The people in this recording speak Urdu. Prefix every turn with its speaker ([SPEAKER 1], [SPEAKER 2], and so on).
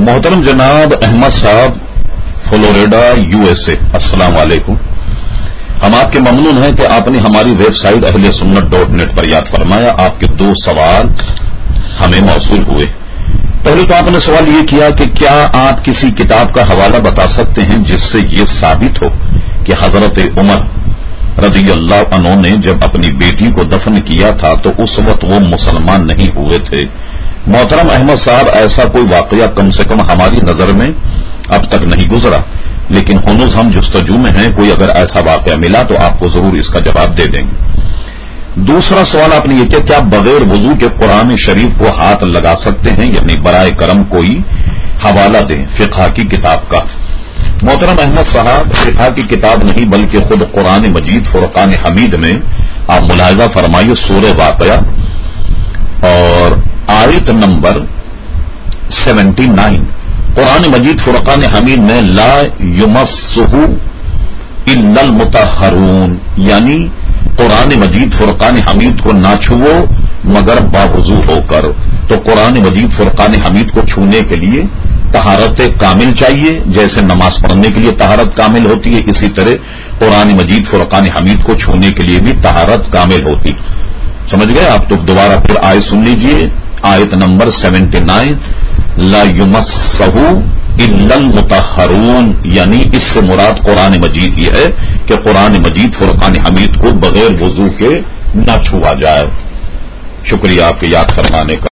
[SPEAKER 1] محترم جناب احمد صاحب فلوریڈا USA، السلام علیکم۔ ہم آپ کے ممنون ہیں کہ آپ نے ہماری ویب سائٹ اہلسنت.net پر یاد فرمایا۔ آپ کے 2 سوال ہمیں موصول ہوئے۔ پہلے تو آپ نے سوال یہ کیا کہ کیا آپ کسی کتاب کا حوالہ بتا سکتے ہیں جس سے یہ ثابت ہو کہ حضرت عمر رضی اللہ عنہ نے جب اپنی بیٹی کو دفن کیا تھا تو اس وقت وہ مسلمان نہیں ہوئے تھے؟ محترم احمد صاحب، ایسا کوئی واقعہ کم سے کم ہماری نظر میں اب تک نہیں گزرا، لیکن ہنوز ہم جستجو میں ہیں۔ کوئی اگر ایسا واقعہ ملا تو آپ کو ضرور اس کا جواب دے دیں گے۔ دوسرا سوال آپ نے یہ کیا بغیر وضو کے قرآن شریف کو ہاتھ لگا سکتے ہیں؟ یعنی برائے کرم کوئی حوالہ دیں فقہ کی کتاب کا۔ محترم احمد صاحب، فقہ کی کتاب نہیں بلکہ خود قرآن مجید فرقان حمید میں آپ ملاحظہ فرمائیے سورہ واقعہ اور آیت نمبر 79، قرآن مجید فرقان حمید میں لا یمسہ الا المطہرون، یعنی قرآن مجید فرقان حمید کو نہ چھوؤ مگر باوضو ہو کر۔ تو قرآن مجید فرقان حمید کو چھونے کے لیے طہارت کامل چاہیے، جیسے نماز پڑھنے کے لیے طہارت کامل ہوتی ہے، اسی طرح قرآن مجید فرقان حمید کو چھونے کے لیے بھی طہارت کامل ہوتی۔ سمجھ گئے آپ؟ تو دوبارہ پھر آیت سن لیجئے، آیت نمبر 79، لا یمسہ الا المطہرون، یعنی اس سے مراد قرآن مجید یہ ہے کہ قرآن مجید فرقان حمید کو بغیر وضو کے نہ چھوا جائے۔ شکریہ آپ کے یاد فرمانے کا۔